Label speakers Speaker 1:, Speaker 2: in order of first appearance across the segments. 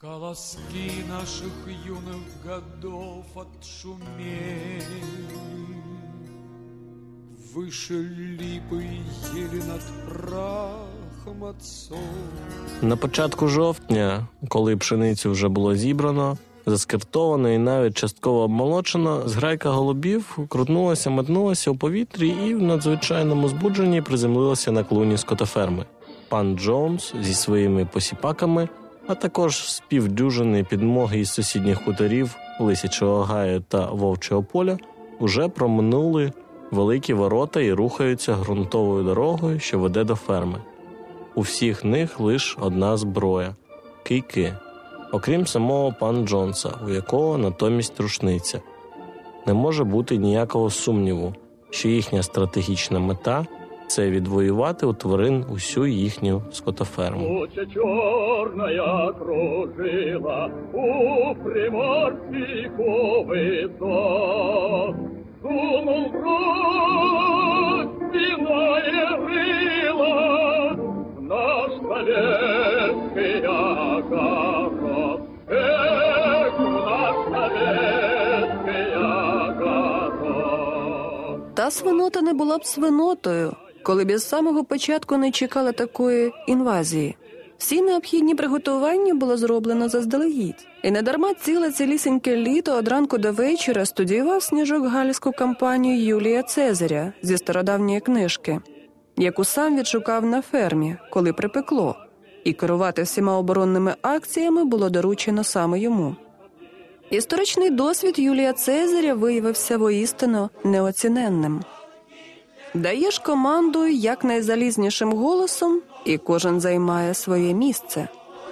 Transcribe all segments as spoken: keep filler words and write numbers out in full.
Speaker 1: Колоски наших юных годов отшумели, выше липы ели над прахом отцов.
Speaker 2: На початку жовтня, коли пшеницю вже було зібрано, заскиртовано і навіть частково обмолочено, зграйка голубів крутнулася, метнулася у повітрі і в надзвичайному збудженні приземлилася на клуні скотоферми. Пан Джонс зі своїми посіпаками, а також з півдюжини підмоги із сусідніх хуторів Лисячого гаю та Вовчого поля уже проминули великі ворота і рухаються ґрунтовою дорогою, що веде до ферми. У всіх них лише одна зброя – кийки, окрім самого пана Джонса, у якого натомість рушниця. Не може бути ніякого сумніву, що їхня стратегічна мета – це відвоювати у тварин усю їхню скотоферму.
Speaker 3: Очі чорна кружила у приморці ковисо. Сунув брод, спинає рила, наш советский огород. Эх, наш советский огород.
Speaker 4: Та свинота не була б свинотою, коли б із самого початку не чекали такої інвазії. Всі необхідні приготування було зроблено заздалегідь. І недарма ціле цілісіньке літо од ранку до вечора студіював Сніжок гальську кампанію Юлія Цезаря зі стародавньої книжки, яку сам відшукав на фермі, коли припекло, і керувати всіма оборонними акціями було доручено саме йому. Історичний досвід Юлія Цезаря виявився воістину неоціненним. Даєш команду якнайзалізнішим голосом, і кожен займає своє місце.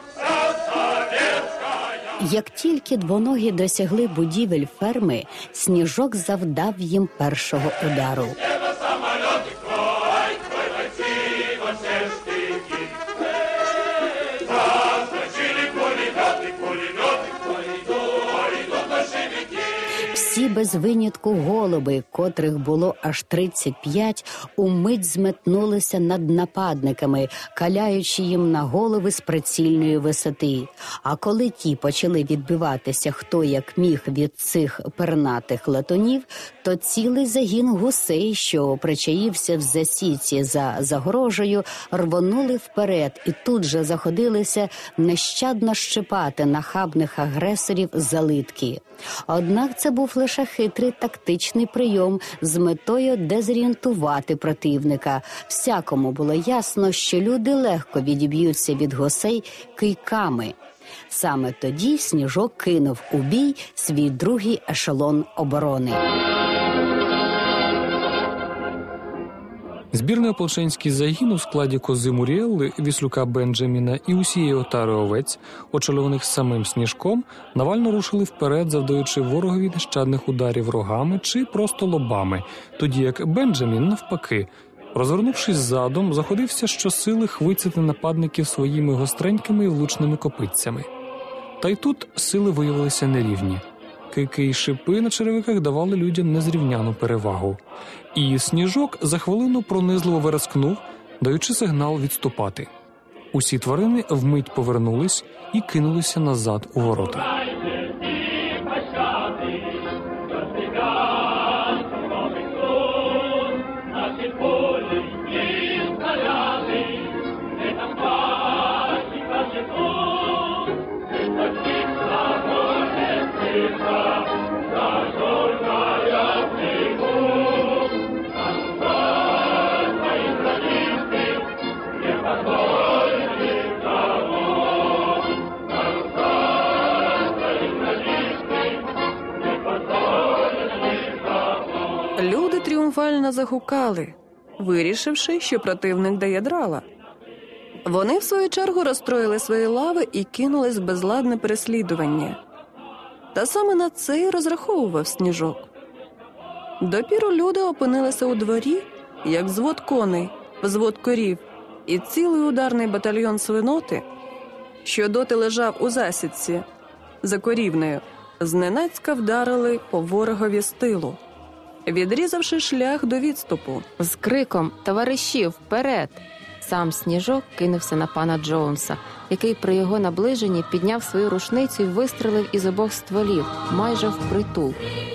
Speaker 5: Як тільки двоногі досягли будівель ферми, Сніжок завдав їм першого удару. Всі без винятку голуби, котрих було аж тридцять п'ять, умить зметнулися над нападниками, каляючи їм на голови з прицільної висоти. А коли ті почали відбиватися хто як міг від цих пернатих латунів, то цілий загін гусей, що причаївся в засідці за загорожею, рвонули вперед і тут же заходилися нещадно щипати нахабних агресорів за литки. Однак це був лише хитрий тактичний прийом з метою дезорієнтувати противника. Всякому було ясно, що люди легко відіб'ються від гусей кийками. Саме тоді Сніжок кинув у бій свій другий ешелон оборони.
Speaker 6: Збірний ополченський загін у складі Кози Муріелли, Віслюка Бенджаміна і усієї отари овець, очолюваних самим Сніжком, навально рушили вперед, завдаючи ворогові нещадних ударів рогами чи просто лобами, тоді як Бенджамін, навпаки, розвернувшись задом, заходився щосили хвицяти нападників своїми гостренькими і влучними копитцями. Та й тут сили виявилися нерівні. Кийки й шипи на черевиках давали людям незрівняну перевагу. І Сніжок за хвилину пронизливо верескнув, даючи сигнал відступати. Усі тварини вмить повернулись і кинулися назад у ворота.
Speaker 4: Люди тріумфально загукали, вирішивши, що противник дає драла. Вони, в свою чергу, розстроїли свої лави і кинулись в безладне переслідування. Та саме на це й розраховував Сніжок. Допіру люди опинилися у дворі, як взвод коней, взвод корів і цілий ударний батальйон свиноти, що доти лежав у засідці за корівнею, зненацька вдарили по ворогові з тилу, відрізавши шлях до відступу.
Speaker 7: З криком «Товариші, вперед!» Сам Сніжок кинувся на пана Джонса, який при його наближенні підняв свою рушницю і вистрелив із обох стволів, майже впритул.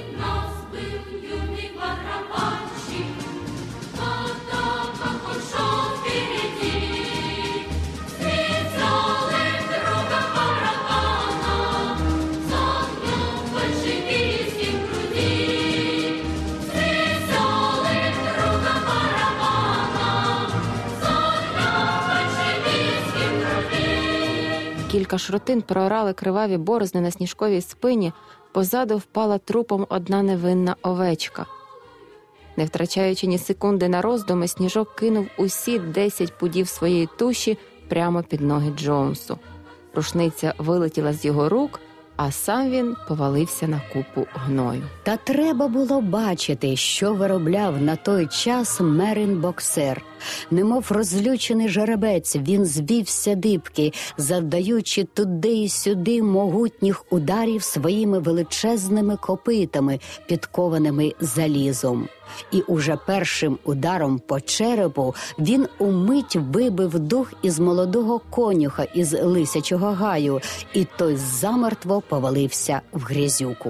Speaker 7: Кілька шротин проорали криваві борозни на Сніжковій спині, позаду впала трупом одна невинна овечка. Не втрачаючи ні секунди на роздуми, Сніжок кинув усі десять пудів своєї туші прямо під ноги Джонсу. Рушниця вилетіла з його рук, а сам він повалився на купу гною.
Speaker 5: Та треба було бачити, що виробляв на той час Мерин Боксер. Немов розлючений жеребець, він звівся дибки, завдаючи туди й сюди могутніх ударів своїми величезними копитами, підкованими залізом. І уже першим ударом по черепу він умить вибив дух із молодого конюха із Лисячого гаю, і той замертво повалився в грязюку.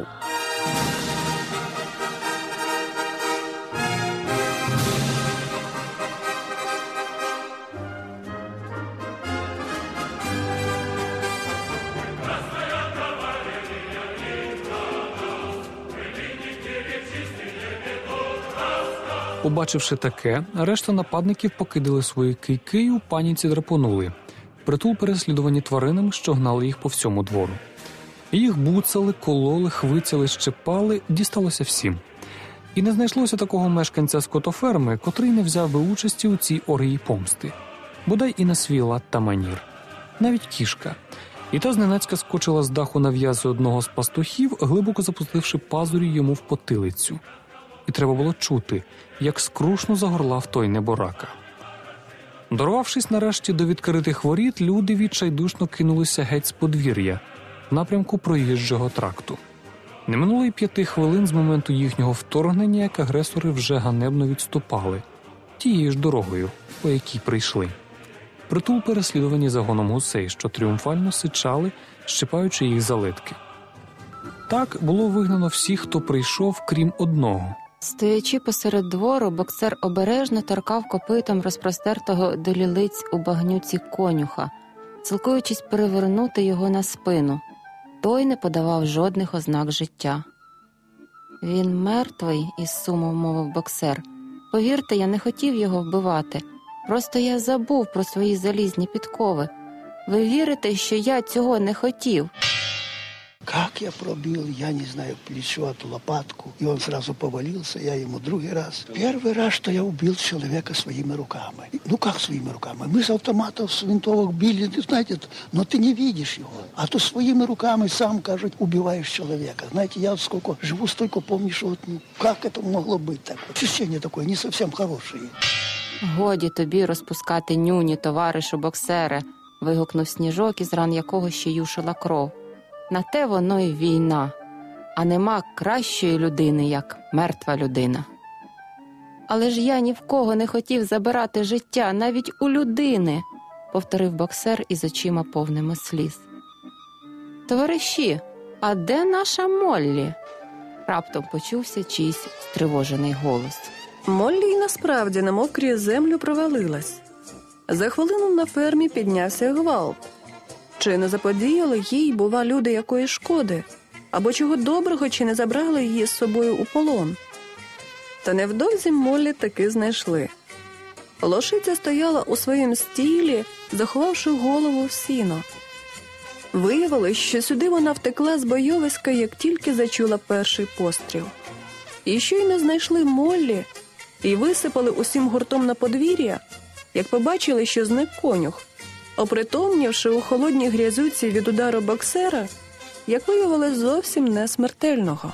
Speaker 6: Побачивши таке, решта нападників покидали свої кийки й у паніці драпонули. Притул переслідувані тваринами, що гнали їх по всьому двору. Їх буцали, кололи, хвицяли, щепали, дісталося всім. І не знайшлося такого мешканця скотоферми, котрий не взяв би участі у цій оргії помсти. Бодай і на свій лад та манір. Навіть кішка. І та зненацька скочила з даху на в'язи одного з пастухів, глибоко запустивши пазурі йому в потилицю. І треба було чути, як скрушно загорлав той неборака. Дорвавшись нарешті до відкритих воріт, люди відчайдушно кинулися геть з подвір'я, в напрямку проїжджого тракту. Не минуло й п'яти хвилин з моменту їхнього вторгнення, як агресори вже ганебно відступали, тією ж дорогою, по якій прийшли. Притул переслідувані загоном гусей, що тріумфально сичали, щипаючи їх за литки. Так було вигнано всіх, хто прийшов, крім одного.
Speaker 7: Стоячи посеред двору, боксер обережно торкав копитом розпростертого до лілиць у багнюці конюха, силкуючись перевернути його на спину. Той не подавав жодних ознак життя. «Він мертвий», – із сумом мовив боксер. «Повірте, я не хотів його вбивати. Просто я забув про свої залізні підкови. Ви вірите, що я цього не хотів?»
Speaker 8: Как я пробил, я не знаю, плечо, эту лопатку. И он сразу повалился, я ему другой раз. Первый раз, что я убил человека своими руками. Ну, как своими руками? Мы с автоматов, с винтовок били, знаете, но ты не видишь его. А то своими руками сам, кажут, убиваешь человека. Знаете, я вот сколько живу, столько помню, что вот, ну, как это могло быть так? Ощущение такое, не совсем хорошее.
Speaker 7: «Годі тобі розпускати нюні, товаришу боксере», – вигукнув Сніжок, із ран якого ще юшила кров. «На те воно й війна, а нема кращої людини, як мертва людина». «Але ж я ні в кого не хотів забирати життя, навіть у людини», – повторив боксер із очима повними сліз. «Товариші, а де наша Моллі?» – раптом почувся чийсь стривожений голос.
Speaker 4: Моллі й насправді немов крізь землю провалилась. За хвилину на фермі піднявся гвалт. Чи не заподіяли їй, бува, люди якої шкоди? Або чого доброго, чи не забрали її з собою у полон? Та невдовзі Моллі таки знайшли. Лошиця стояла у своїм стілі, заховавши голову в сіно. Виявилось, що сюди вона втекла з бойовиська, як тільки зачула перший постріл. І щойно знайшли Моллі і висипали усім гуртом на подвір'я, як побачили, що зник конюх. Опритомнівши у холодній грязюці від удару боксера, як виявилось, зовсім не смертельного.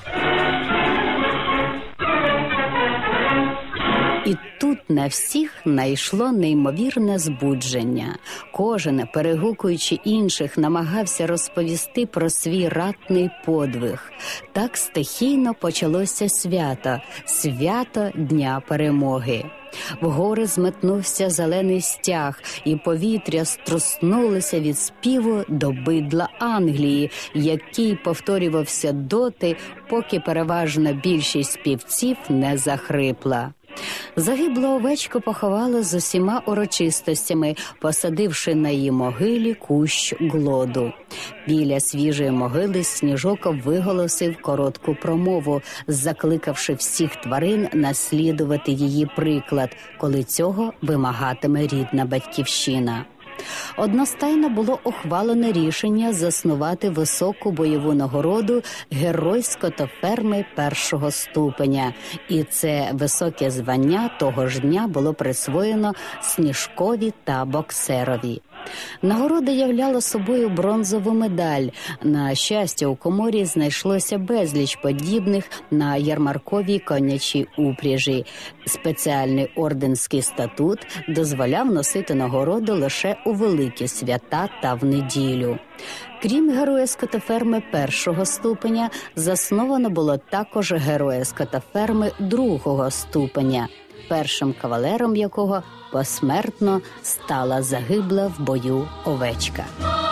Speaker 5: І тут на всіх найшло неймовірне збудження. Кожен, перегукуючи інших, намагався розповісти про свій ратний подвиг. Так стихійно почалося свято – свято Дня Перемоги. Вгори зметнувся зелений стяг, і повітря струснулося від співу до бидла Англії, який повторювався доти, поки переважна більшість співців не захрипла. Загиблу овечку поховали з усіма урочистостями, посадивши на її могилі кущ глоду. Біля свіжої могили Сніжок виголосив коротку промову, закликавши всіх тварин наслідувати її приклад, коли цього вимагатиме рідна батьківщина. Одностайно було ухвалене рішення заснувати високу бойову нагороду «Герой скотоферми першого ступеня», і це високе звання того ж дня було присвоєно Сніжкові та Боксерові. Нагорода являла собою бронзову медаль. На щастя, у коморі знайшлося безліч подібних на ярмарковій конячій упряжі. Спеціальний орденський статут дозволяв носити нагороду лише у великі свята та в неділю. Крім героя скотоферми першого ступеня, засновано було також героя скотоферми другого ступеня, першим кавалером якого посмертно стала загибла в бою овечка.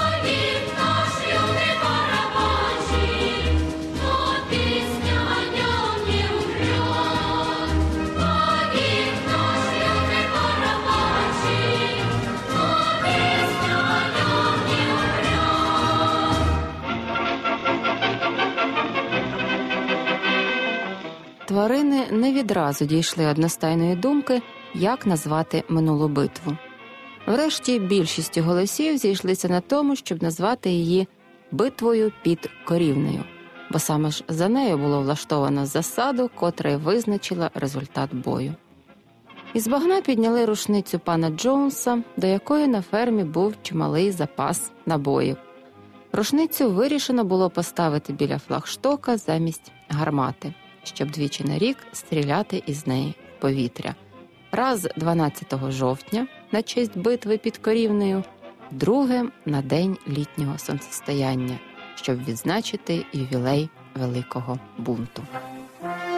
Speaker 7: Тварини не відразу дійшли одностайної думки, як назвати минулу битву. Врешті більшістю голосів зійшлися на тому, щоб назвати її «битвою під Корівнею», бо саме ж за нею було влаштовано засаду, котра й визначила результат бою. Із багна підняли рушницю пана Джонса, до якої на фермі був чималий запас набоїв. Рушницю вирішено було поставити біля флагштока замість гармати, щоб двічі на рік стріляти із неї в повітря. Раз дванадцятого жовтня на честь битви під Корівнею, друге на день літнього сонцестояння, щоб відзначити ювілей Великого бунту.